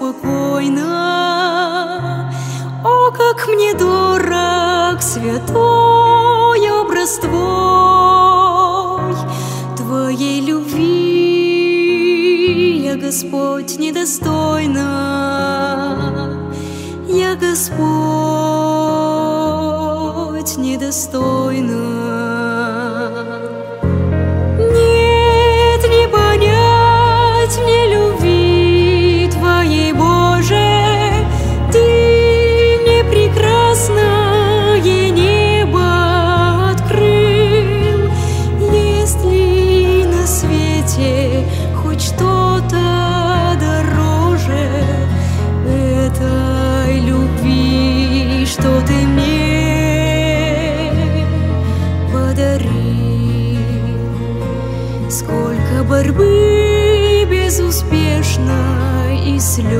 спокойно. О, как мне дорог святой образ Твой! Твоей любви я, Господь, недостойна. Я, Господь, недостойна. Нет, не понять мне любви Твоей, Боже. Ты мне прекрасное небо открыл. Есть ли на свете хоть что-то дороже этой любви, что Ты мне подарил? Сколько борьбы безуспешной и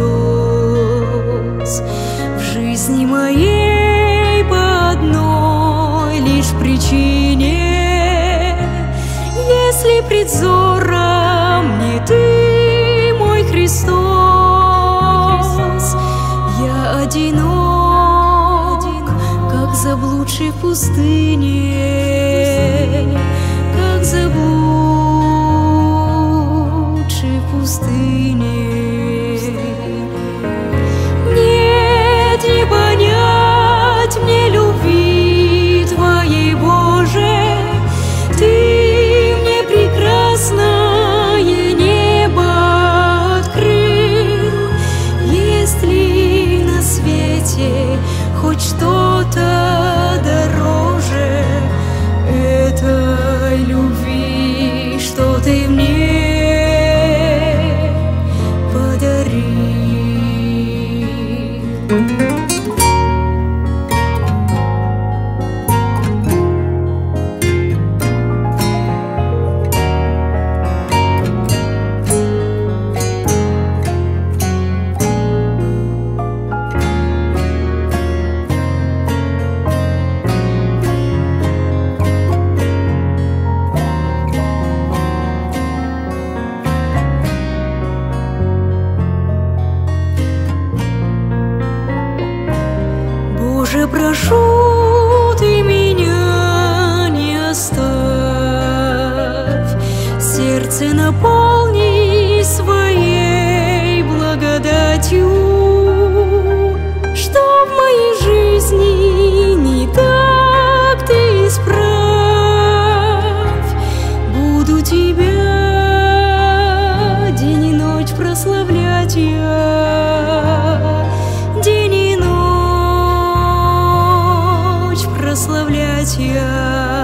слез в жизни моей по одной лишь причине. Если пред взором не Ты, мой Христос, я одинок, как заблудший в пустыне, как заблудший в пустыне. Нет, не понять мне любви Твоей, Боже. Ты мне прекрасное небо открыл. Есть ли на свете хоть что-то дороже этой любви, что Ты мне подарил? Боже, прошу, Ты меня не оставь, сердце наполни своей благодатью, что в моей жизни не так, Ты исправь. Буду Тебя день и ночь прославлять я, день и ночь прославлять я.